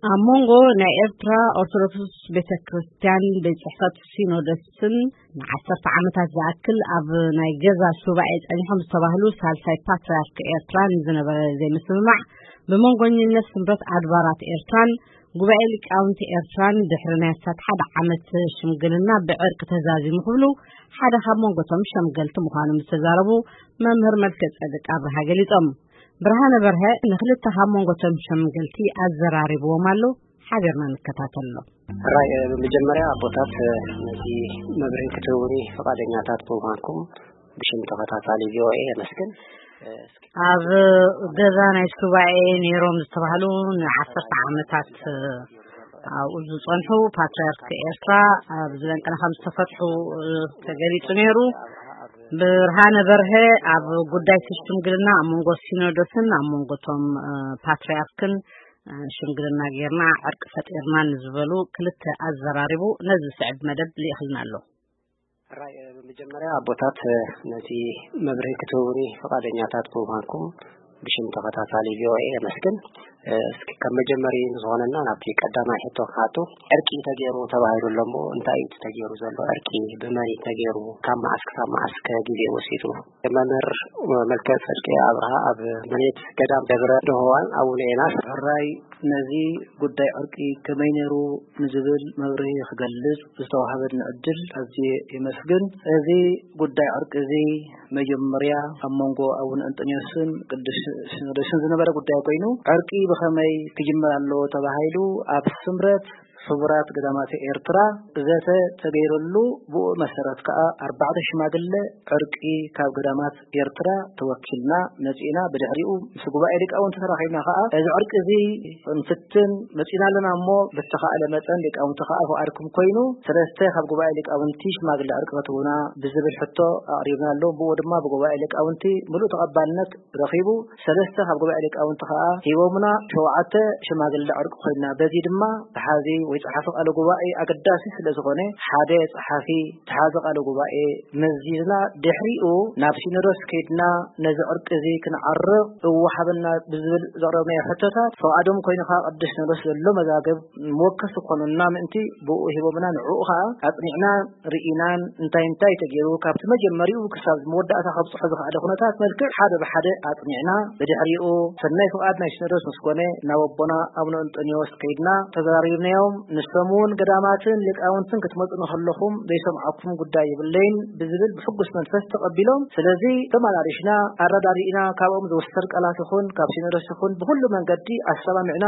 አሞንጎ ናኤርትራ ኦርቶዶክስ ቤተክርስቲያን በጽሕፈት ሲኖዶስን 10 ዓመታት ያክል ኣብ ናይ ገዛ ሱባኤ ጸኒሖም ዝተባህሉ ሳልሳይ ፓትርያርክ ኤርትራን ዝነበረ ዘይምስማዕ በመንጎኝነት ስምረት አድባራት ኤርትራን ጉባኤ ሊቃውንቲ ኤርትራን ድሕሪ ናይ ሓደ ዓመት ሽምግልና ብዕርቅ ተዛዚሙ ክብሉ ሓደ ካብ መንጎቶም ሸምገልቲ ምዃኑ ዝተዛረቡ መምህር መልክዕ ጸድቅ አብርሃ ገሊጾም ብርሃነ በርሀ ንክልተ ካብ መንጎቶም ሸምገልቲ አዘራሪቦም አሉ ሓቢርና ንከታተሎ ራይ በመጀመሪያ አቦታት ነዚ መብረን ከተውሪ ፈቃደኛታት በማንኩም ብሽም ተፈታታሊ ቪኦኤ መስገን ኣብ ገዛ ናይ ሱባኤ ኔሮም ዝተባህሉ ን10 ዓመታት ኣብ ዝጸንሑ ፓትርያርክ ኤርትራ ኣብ ዝለንቀና ከም ዝተፈትሑ ተገሊጹ ነይሩ ብርሃነ በርሀ ኣብ ጉዳይ ሽምግልና አሞንጎ ሲኖዶስን አሞንጎቶም ፓትርያርክን ሽምግልና ጌርና ዕርቅ ፈጢርና ንዝበሉ ክልተ አዘራሪቡ ነዚ ስዕብ መደብ ሊእኽልናሎ ራይ በመጀመሪያ አቦታት ነዚ መብረን ከተውሪ ፈቃደኛታት በማንኩም ብሽም ተፈታታሊ ቪኦኤ መስገን እስኪ ከመጀመሪ ዝሆነና ናብቲ ቀዳማይ ሕቶ ካቱ ዕርቂ ተገይሩ ተባሂሉሎም እንታይ ተገይሩ ዘሎ ዕርቂ በመሪ ተገይሩ ካብ ማስከ ጊዜ ወሲዱ መምህር መልክዕ ጸድቅ አብርሃ ኣብ መኔት ገዳም ደብረ ደሆዋን አቡነ ራይ ነዚ ጉዳይ ዕርቂ ከመይ ነይሩ ንዝብል መብርሂ ክገልጽ ዝተዋሃበን ዕድል ኣዝየ ይመስግን እዚ ጉዳይ ዕርቂ እዚ መጀመርያ ኣብ መንጎ አቡነ አንጦኒዮስን ቅዱስ ሲኖዶስን ዝነበረ ጉዳይ ኮይኑ ዕርቂ በኸመይ ክጅመር ኣለዎ ተባሂሉ ኣብ ስምረት ፍቡራት ገዳማት ኤርትራ ዘተ ተገይረሉ ብኡ መሰረት ከዓ 4 ሽማግለ ዕርቂ ካብ ገዳማት ኤርትራ ተወኪልና ነጺና በድሕሪኡ ምስ ጉባኤ ሊቃውንቲ ተራኺብና ከዓ እዚ ዕርቂ እዚ እንፍትን መጺና ለና እሞ ብተኻእለ መጠን ሊቃውንቲ ከዓ ፈቃድኩም ኮይኑ ሰለስተ ካብ ጉባኤ ሊቃውንቲ ሽማግለ ዕርቂ ከተውና ብዝብል ሕቶ ኣቅሪብና ኣሎ ብኡ ድማ ብጉባኤ ሊቃውንቲ ሙሉእ ተቐባልነት ረኺቡ ሰለስተ ካብ ጉባኤ ሊቃውንቲ ከዓ ሂቦምና 7 ሽማግለ ዕርቂ ኮይና በዚ ድማ ተሓዚ ጸሓፊ ቃለ ጉባኤ አገዳሲ ስለዝኾነ ሓደ ጸሓፊ ተሓዚ ቃለ ጉባኤ መዚና ድሕሪኡ ናብ ሲኖዶስ ከይድና ነዚ ዕርቂ እዚ ክንዓርቕ ወሓበና ብዝብል ዘቕረብና ሕቶታት ፈቃዶም ኮይንካ ቅዱስ ሲኖዶስ ዘሎ መዛገብ ሞከስ ኮኑና ምእንቲ ብኡ ሂቦምና ንዕኡ ከዓ አጽኒዕና ርኢናን እንታይ ተገይሩ ካብቲ መጀመሪኡ ክሳብ መወዳእታ ከብጽሑ ዝኽኣለ ኩነታት መልክዕ ሓደ ብሓደ አጽኒዕና በድሕሪኡ ሰናይ ፈቃድ ናይ ሲኖዶስ መስኮነ ናብ አቦና አቡነ አንጦኒዮስ ከይድና ተዘራሪብናዮም ንሰሙን ገዳማትን ሊቃውንትን ክትመጽኑ ከለኹም ዘይሰምዓኩም ጉዳይ ይብለይን ብዝብል ብሕጉስ መንፈስ ተቀቢሎም ስለዚ ተማላሪሽና አረዳሪና ካብኦም ዝወሰድ ቃላት ይኹን ካብ ሲኖዶስ ይኹን ብኩሉ መንገዲ አሰማምዕና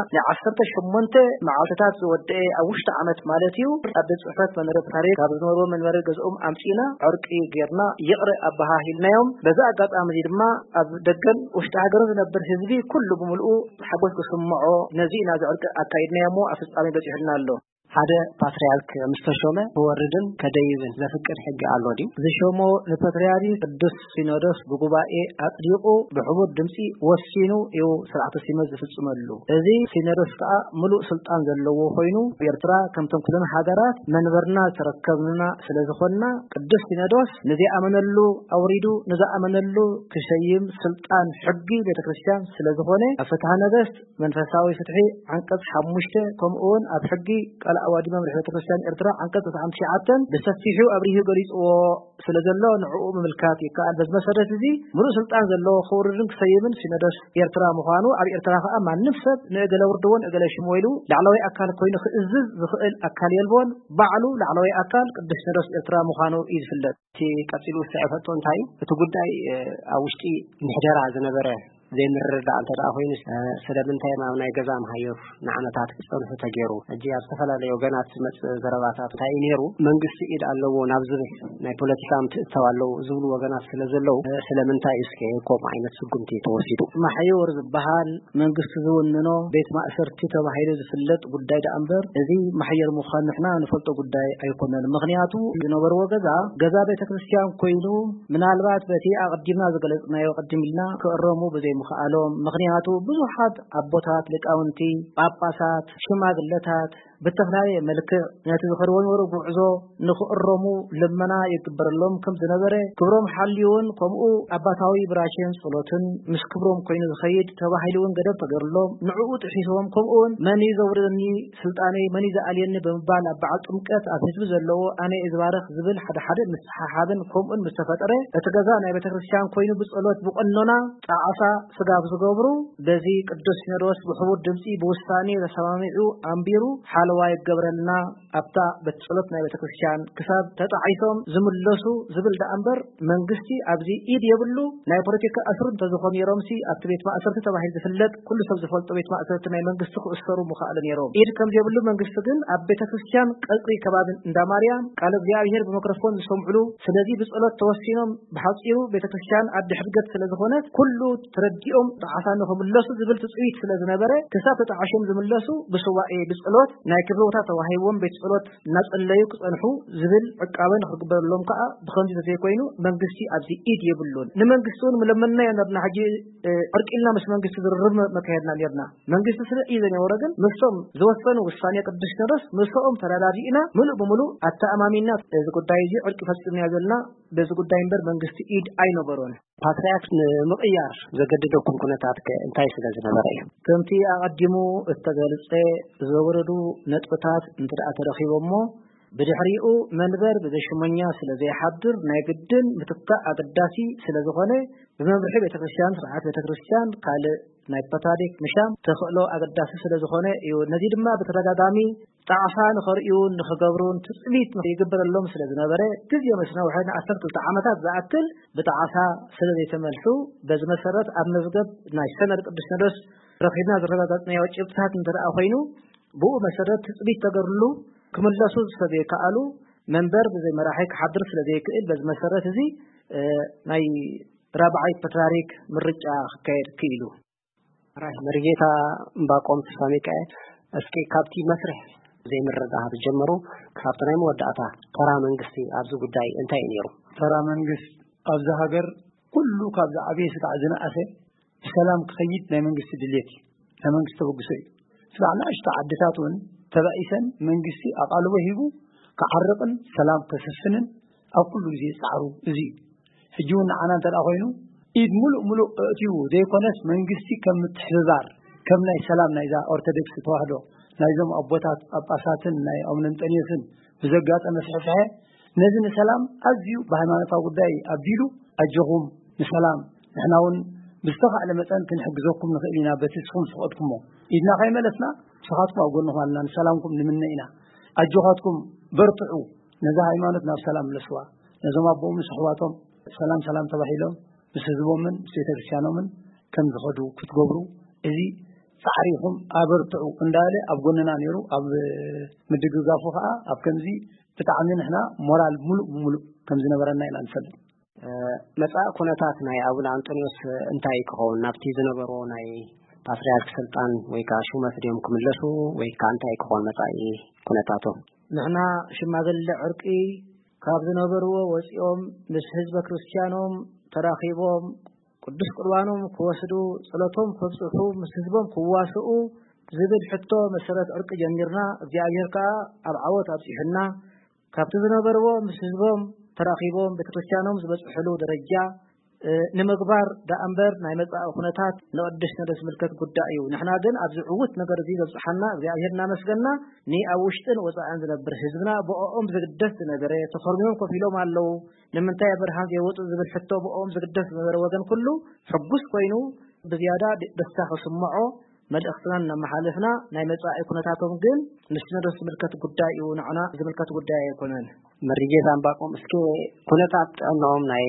ለ18 መዓልታት ዝወድአ ኣብ ውሽጢ ዓመት ማለት እዩ ኣብ ጽሕፈት መንበረ ታሪክ ካብ ዝነበሩ መንበረ ገዝኦም አምጪና ዕርቂ ጌርና ይቕረ አባሃሂልናዮም በዛ አጋጣሚ ድማ ኣብ ደገን ውሽጢ ሃገር ዝነብር ህዝቢ ኩሉ ብምልኡ ሓጎስ ክስምዖ ነዚና ዝዕርቂ አካይድናዮ አፍጻሚ በጽሕልና ኣሎ ሓደ ፓትርያርክ ምስተሾመ ወርድን ከደይብን ዘፍቅድ ሕጊ ኣሎ ዲ ዝሾሞ ለፓትርያርክ ቅዱስ ሲኖዶስ በጉባኤ አጽዲቁ በሕቡር ድምጺ ወሲኑ እዩ ስርዓተ ሲኖዶስ ዝፍጽመሉ እዚ ሲኖዶስ ከዓ ሙሉእ ስልጣን ዘለዎ ኮይኑ ኤርትራ ከምቶም ኩለን ሃገራት መንበርና ተረከብና ስለዝኾና ቅዱስ ሲኖዶስ ነዚ አመነሉ አውሪዱ ነዚ አመነሉ ክሸይም ስልጣን ሕጊ ቤተክርስቲያን ስለዝኾነ ፍትሐ ነገሥት መንፈሳዊ ፍትሒ አንቀጽ 5 ከምኡውን ኣብ ሕጊ አዋዲ መምርሒ ቤተክርስቲያን ኤርትራ አንቀጽ 59 በሰፊሑ አብሪሁ ገሊጽዎ ስለዘሎ ንዕኡ ምልካት ይካል በመሰረት እዚ ሙሉእ ስልጣን ዘሎ ኸውርድን ክሰይምን ሲኖዶስ ኤርትራ ምዃኑ ኣብ ኤርትራ ከዓ ማንም ሰብ ንእገለ ወርድዎን እገለ ሽሞይሉ ላዕለዋይ አካል ኮይኑ ክእዝዝ ዝኽእል አካል የልቦን ባዕሉ ላዕለዋይ አካል ቅዱስ ሲኖዶስ ኤርትራ ምዃኑ ይዝፍለጥ ቀፂሉ ዝተፈቶ እንታይ እቲ ጉዳይ ኣብ ውሽጢ ምሕደራ ዝነበረ ዘይምርዳእ እንተዳ ኮይኑ ስለምንታይ ናብ ናይ ገዛ ማህየፍ ንዓመታት ክጸንሑ ተገይሩ እጂ ኣብ ዝተፈላለዩ ወገናት ዘረባታት እንታይ ነይሩ መንግስቲ ኢድ ኣለዎ ናብ ዝብል ናይ ፖለቲካ ምትእትታው ኣለዎ ዝብሉ ወገናት ስለዘለው ስለምንታይ እስከ ኮም ዓይነት ስጉምቲ ተወሲዱ ማህየወር ዝበሃል መንግስቲ ዝውንኖ ቤት ማእሰርቲ ተባሂሉ ዝፍለጥ ጉዳይ ዳእምበር እዚ ማህየር ምዃኑ ንሕና ንፈልጦ ጉዳይ ኣይኮነን ምክንያቱ ዝነበርዎ ገዛ ቤተክርስቲያን ኮይኑ ምናልባት በቲ አቅዲምና ዝገለጽናዮ ቀዲምልና ክእረሙ በዘይ ምኽኣሎም ምክንያቱ ብዙሓት አቦታት ሊቃውንቲ ጳጳሳት ሽማግለታት بالتفناي ملك ناتي خروون ورو غعزو نخرمو لمنا يكبرلهم كم زنبره كبرهم حليون كمو اباتاوي براشين صلوتن مش كبرهم كوين الخيد تباحيلون غدب تغرلهم نعوت حيسهم كمون مني زورني سلطاني مني زالين بمبال ابعط امقات افسب زلو انا ازبارخ زبل حد مسححابن كمون مستفطره اتغزا ناي بتكريستيان كوين بصلوت بقنونا طاعفا سغاب زغبرو بزي قدوس سينودوس بحبور دمصي بوستاني لسماميو امبيرو حالوا يغبرلنا ابتا بتصلوت ناي بتكريستيان كساب تطعيتهم زملسو زبل دانبر منغستي ابزي ايد يبلو ناي بوليتيكا اسرن تزخون يرومسي اكتيفيت ما اسرت تباحيل زفلت كل سب زفلت بيت ما اسرت ناي منغست كسرو مخالن يروم ايد كم يبلو منغست ግን አብ ቤተክርስቲያን ቀልቂ ከባብን እንዳ ማርያም ቃል እግዚአብሔር በሚክሮፎን ዝሰምዑሉ ስለዚህ በጸሎት ተወሲኖም በሐጽሩ ቤተክርስቲያን አድ ሕርገት ስለዝኾነ ኩሉ ትረዲኦም ተዓሳነ ከመለሱ ዝብል ጽዊት ስለዝነበረ ከሳተ ተዓሽም ዝመለሱ በሱባኤ በጸሎት ናይ ክብሮታ ተዋሂቦም በጸሎት ናጸለዩ ክጸንሑ ዝብል ዕቃበን ክግበረሎም ከዓ ብኸምዚ ዘይኮይኑ መንግስቲ ኣብዚ ኢድ የብሉን ንመንግስቱን መለመና የነበርና ሐጂ ዕርቂልና ምስ መንግስቲ ዝርርብ መካሄድና ነርና መንግስቲ ስለ ኢዘን የወረገን መስቶም ዝወሰኑ ውሳኔ ቅዱስ ሲኖዶስ መስኦም ተራዳሪና ሙሉ በሙሉ አተአማሚና በዚህ ጉዳይ እዚ ዕርቂ ፈጽሞ ያዘልና በዚህ ጉዳይ እንበር መንግስቲ ኢድ አይነበሮን ፓትርያርክ ምቅያር ዘገደደኩም ኩነታት እንታይ ስለዝነበረ እዩ ከምቲ አቀድሙ እተገልጸ ዘወረዱ ነጥብታት እንትዳ ተረኺቦሞ በድሕሪኡ መንበር በዘሽመኛ ስለዘይሐድር ናይ ግድን ምትካ አቅዳሲ ስለዝኾነ በመምርሒ ቤተክርስቲያን ስርዓት ቤተክርስቲያን ካለ ናይ ፓትርያርክ ንሻም ተኽእሎ አቅዳሲ ስለዝኾነ እዩ ነዚ ድማ በተደጋጋሚ ጣዓፋን ኸርዩን ንኸገብሩን ትጽቢት ይግበረሎም ስለዝነበረ ግዜ መስና ወሐና 12 ዓመታት ዘአክል በጣዓፋ ስለዘይተመልሱ በዚ መሰረት ኣብ መዝገብ ናይ ሰነድ ቅዱስ ሲኖዶስ ረኺብና ዝረጋገጽና ጭብጥታት እንትረአ ኮይኑ ብኡ መሰረት ትጽቢት ተገርሉ ክመለሱ ስለዘይከኣሉ መንበር በዘይ መራሒ ክሓድር ስለዘይክእል በዚ መሰረት እዚ ናይ ራብዓይ ፓትርያርክ ምርጫ ክካየድ ክኢሉ ራይ መርጌታ ባቆም ተሳሚቀ እስኪ ካብቲ መስርሕ ዘይምረዳህ ጀመሩ ካብቲ ናይ መወዳእታ ተራ መንግስቲ ኣብዚ ጉዳይ እንታይ ነይሩ ተራ መንግስት ኣብዚ ሃገር ኩሉ ካብ ዓብይ ስጋዕ ዝነኣሰ ሰላም ክኸይድ ናይ መንግስቲ ድሌት ናይ መንግስቲ ተበግሶ እዩ ስጋዕና እሽታ ዓድታት እውን ተባኢሰን መንግስቲ አቃልቦ ሂቡ ከዓርቅን ሰላም ከሰፍንን ኣብ ኩሉ ግዜ ጻዕሩ እዚ ሕጂውን ዓና እንተዳ ኮይኑ ኢድ ሙሉ እቲው ዘይኮነስ መንግስቲ ከም ትሕዛር ከም ናይ ሰላም ናይዛ ኦርቶዶክስ ተዋህዶ ናይዞም አቦታት ጳጳሳትን ናይ አምነንጠኒስን ብዘጋጠመ መስፈሐ ነዚ ሰላም ኣዝዩ በሃይማኖታዊ ጉዳይ አቢሉ አጀኹም ሰላም ንሕናውን ብዝተኻዕለ መጠን ክንሕግዘኩም ንኽእል ኢና በትስኹም ስቆትኩሞ ኢድና ከይመለስና ስኻትኩም ኣጎንኹምና ሰላምኩም ንምነኢና አጀኻትኩም በርትዑ ነዛ ሃይማኖት ናብ ሰላም ለስዋ ነዞም ኣቦም ስሕዋቶም ሰላም ተባሂሎም ምስ ህዝቦምን ቤተክርስቲያኖምን ከም ዝኸዱ ክትገብሩ እዚ ጻዕሪኹም ኣበርትዑ እንዳለ ኣብ ጎንና ነይሩ ኣብ ምድግጋፉ ከዓ ኣብ ከምዚ ብጣዕሚ ንሕና ሞራል ሙሉ ከም ዝነበረና ኢና ንፈልጥ መጻእ ኩነታት ናይ አቡነ አንጦኒዮስ እንታይ ክኸውን ናብቲ ዝነበሮ ናይ ፓትርያርክ ስልጣን ወይ ከዓ ሹመት ደም ክምለሱ ወይ ከዓ እንታይ ክኸውን መጻኢ ኩነታቶም ንሕና ሽማግለ ዕርቂ ካብ ዝነበርዎ ወፂኦም ምስ ህዝበ ክርስቲያኖም ተራኺቦም ቅዱስ ቁርባኖም ክወስዱ ጸሎቶም ከብጽሑ ምስ ህዝቦም ክዋስኡ ዝብል ሕቶ መሰረት ዕርቂ ጀሚርና እግዚአብሔር ከዓ ኣብ ዓወት ኣብጽሕና ካብቲ ዝነበርዎ ምስ ህዝቦም ተራኺቦም ቤተክርስቲያኖም ዝበጽሕሉ ደረጃ ንምግባር ዳእምበር ናይ መጻእ ኩነታት ንቅዱስ ሲኖዶስ ምልከት ጉዳይ እዩ ንሕና ግን ኣብዚ ዕውት ነገር እዚ ዘብጽሐና እግዚአብሔር እናመስገና ኒ ኣብ ውሽጥን ወጻእን ዝነብር ህዝብና ብኦም ዝግደስ ዝነበረ ተኸርሚዮም ከፊሎም ኣለው ንምንታይ ብርሃን ዘይወጡ ዝብል ሕቶ ብኦም ዝግደስ ዝነበረ ወገን ኩሉ ሕጉስ ኮይኑ ብዝያዳ ደስታ ክስምዖ መልእኽትና እናመሓለፍና ናይ መጻኢ ኩነታቶም ግን ንሲኖዶስ ምልከት ጉዳይ እዩ ንዕና ዝምልከት ጉዳይ ኣይኮነን መርጌታ ባቆም እስኪ ኩነታት ጥዕናኦም ናይ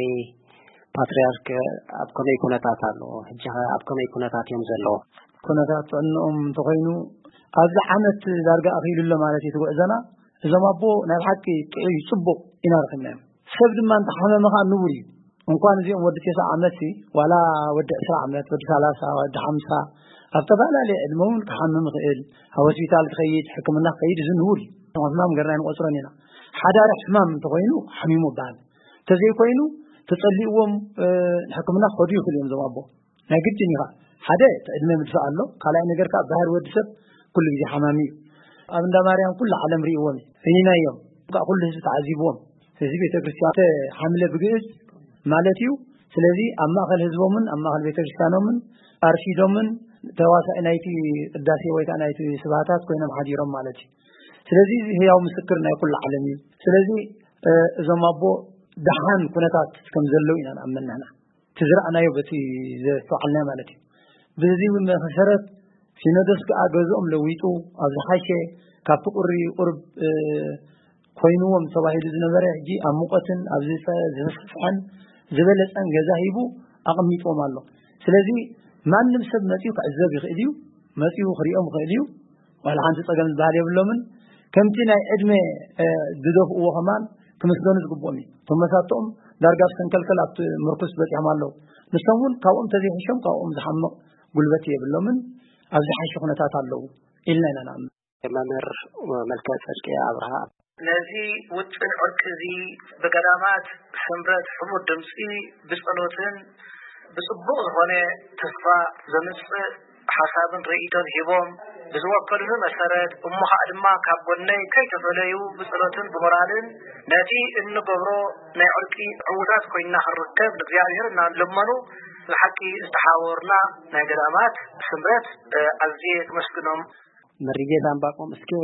ፓትርያርክ ኣብ ከመይ ኩነታት ኣሎ ሕጂ ኣብ ከመይ ኩነታት እዮም ዘለዉ ኩነታት ጥዕናኦም ተኾይኑ ኣብዚ ዓመት ዳርጋ ኣኺሉሎ ማለት እዩ ትጉዕዘና እዞም ኣቦ ናይ ሓቂ ጥዑይ ጽቡቕ ኢና ረኺብናዮም ሰብ ድማ እንተሓመመኻ ንቡር እዩ እንኳን እዚኦም ወዲ 9 ዓመት ዋላ ወዲ 10 ዓመት ወዲ 30 ወዲ 50 ኣብ ተባላለ ዕድመውን ክሓምም ክእል ኣብ ሆስፒታል ክኸይድ ሕክምና ክኸይድ ዝንቡር እዩ ሕማም ገርና ንቆፅሮን ኢና ሓዳር ሕማም እንተኾይኑ ሓሚሙ ባል ተዘይ ኮይኑ ተጸልይዎም ሕክምና ኸዱ ይኽእል እዮም ዞም ኣቦ ናይ ግድን ኢኻ ሓደ ዕድመ ምድፋእ ኣሎ ካልኣይ ነገር ከዓ ባህር ወዲ ሰብ ኩሉ ግዜ ሓማሚ እዩ أبن دماريان كل عالم ريوهم هنا يوم كل هذا تعذيبهم هذه بيت كريستيان حملة بجيز مالتيو سلذي أما خل هزبهم أما خل بيت كريستيانهم أرشيدهم تواسع نايتي الداسي ويت نايتي سباتات كوينا محاجيرهم مالتي سلذي هي يوم مسكرنا كل عالمي سلذي زمابو دحان كنتات كم زلوينا أمنا هنا تزرعنا يوبتي فعلنا مالتي بذي من مسرت سينودس كأجزهم لويتو أزحاشة كفقري قرب كوينوهم صباحي لزنبرة جي أمقتن أبزيسا زفحن زبلت أن جزاهيبو أقميتهم الله سلذي ما نمسب ماتيو كعزاب يخيليو ماتيو خريئهم خيليو والحان تتقل البحر يبلومن كمتنا عدمي ددوف وخمان كمسدونس قبومي ثم ساتهم دارقاس كنكلكل أبت مركز بتي عمالو نسمون كاوم تزيحشم كاوم زحمق قلبتي يبلومن أزحي شغنتات اللو إلا نعم ممر ملكة فرقية أبرها نزي وطن عركزي بقدامات سمرت حمود دمسي بسألوتن بصبوغ هنا تسفى زمس حسابا رئيتان هبوم بزوكله مسارات أمها أدما كابوني كي تفليو بسألوتن بمرالن ناتي إن قبرو نعركي عودات كوينا حركب نقياهرنا لمنو الحكي استحاورنا نقدامات سمرت أزيك مسكنهم مريجة دانباكم اسكي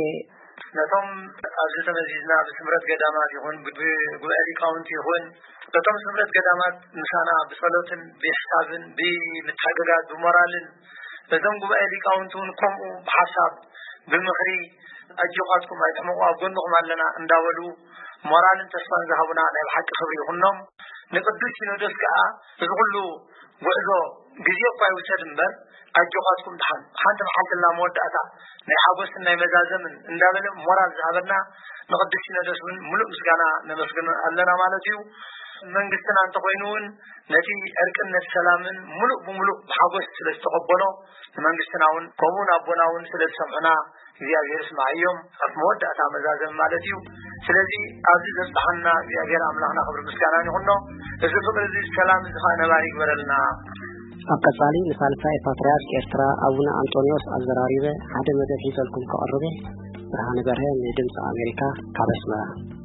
نتم أزيزنا مزيزنا بسمرت قدامات يهون بقبالي كاونتي يهون نتم سمرت قدامات نسانا بصلوتن بحسابن بمتحققات بمرالن نتم قبالي كاونتون كمو بحساب بالمخري أجيقاتكم أيتموا أبقنكم علينا انداولو مرالن تسفان ذهبنا على الحق خبري هنم نقدس سينودس كأ تقولوا وإذا جزيء قوي وسدمبر أجوقاتكم دحن حتى محل الله مودعتا نحاوس إن مزازمن ندابل مرال ذهبنا نقدس سينودس من ملؤ مسجنا نمسجن لنا مالتيو من قصنا أن تقوينون نتي أركن السلامن ملؤ بملؤ حاوس لستقبله من قصناون قومنا أبوناون سلسل سمعنا زي يسمع يوم مودعتا مزازم مالتيو سلذي عزيز استحنا يا غير أملانا خبر مسجنا نحنو إذا فكر ذي السلام إذا بارك برلنا أقصالي مثال فاي باتريارك إرترا أبونا أنطونيوس الزراريبة حدا مدى في ذلكم كأربه برهان برهان لدمس أمريكا كابسما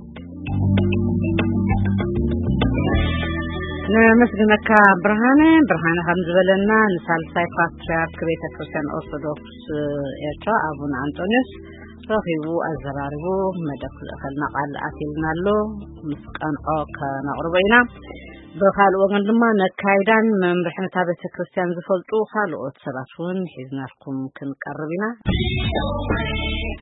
نمسجنك برهان خمز بلنا مثال فاي باتريارك بيت كريستيان أرثوذكس إرترا أبونا أنطونيوس رخيبو الزراريبو مدى خلنا قال أكلنا له مسكان أوك نقربينا بخال وغن دما نكايدان من رحنا تابع كريستيان زفلطو خالوت سباتون حزناكم كنقربنا